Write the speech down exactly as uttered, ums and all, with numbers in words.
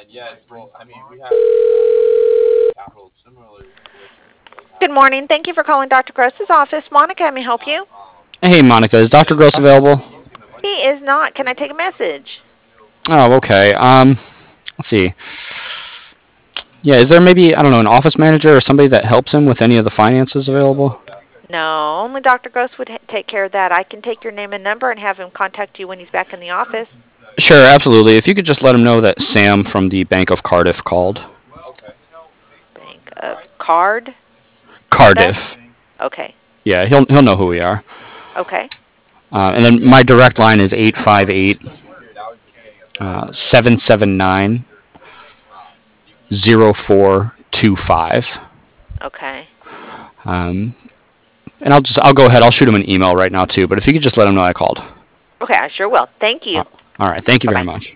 Good morning. Thank you for calling Doctor Gross's office. Monica, may I help you? Hey, Monica, is Doctor Gross available? He is not. Can I take a message? Oh, okay. Um, let's see. Yeah, is there maybe, I don't know, an office manager or somebody that helps him with any of the finances available? No, only Doctor Gross would ha- take care of that. I can take your name and number and have him contact you when he's back in the office. Sure, absolutely. If you could just let him know that Sam from the Bank of Cardiff called. Bank of Card. Is that Cardiff. okay? Yeah, he'll he'll know who we are. Okay. Uh, and then my direct line is eight five eight uh, seven seven nine zero four two five. Okay. Um, and I'll just I'll go ahead. I'll shoot him an email right now too. But if you could just let him know I called. Okay. I sure will. Thank Uh, you. all right. Thank you Bye very bye. much.